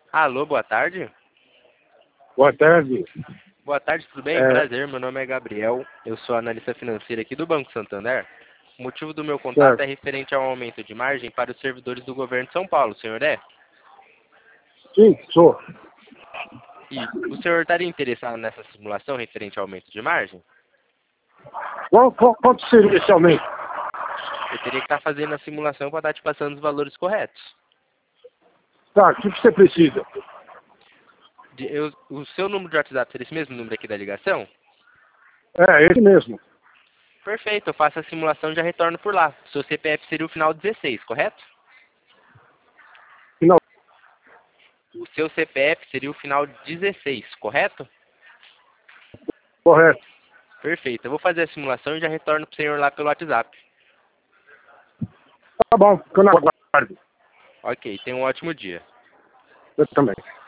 Alô, boa tarde. Boa tarde. Boa tarde, tudo bem? Prazer, meu nome é Gabriel, eu sou analista financeiro aqui do Banco Santander. O motivo do meu contato Certo. é referente ao aumento de margem para os servidores do governo de São Paulo, senhor é? Sim, sou. E o senhor estaria interessado nessa simulação referente ao aumento de margem? Quanto seria esse aumento? Eu teria que estar fazendo a simulação para estar te passando os valores corretos. Tá, o que você precisa? O seu número de WhatsApp seria esse mesmo número aqui da ligação? É, esse mesmo. Perfeito, eu faço a simulação e já retorno por lá. O seu CPF seria o final 16, correto? Final. O seu CPF seria o final 16, correto? Correto. Perfeito, eu vou fazer a simulação e já retorno para o senhor lá pelo WhatsApp. Tá bom, fico na guarda. Ok, tenha um ótimo dia. Eu também.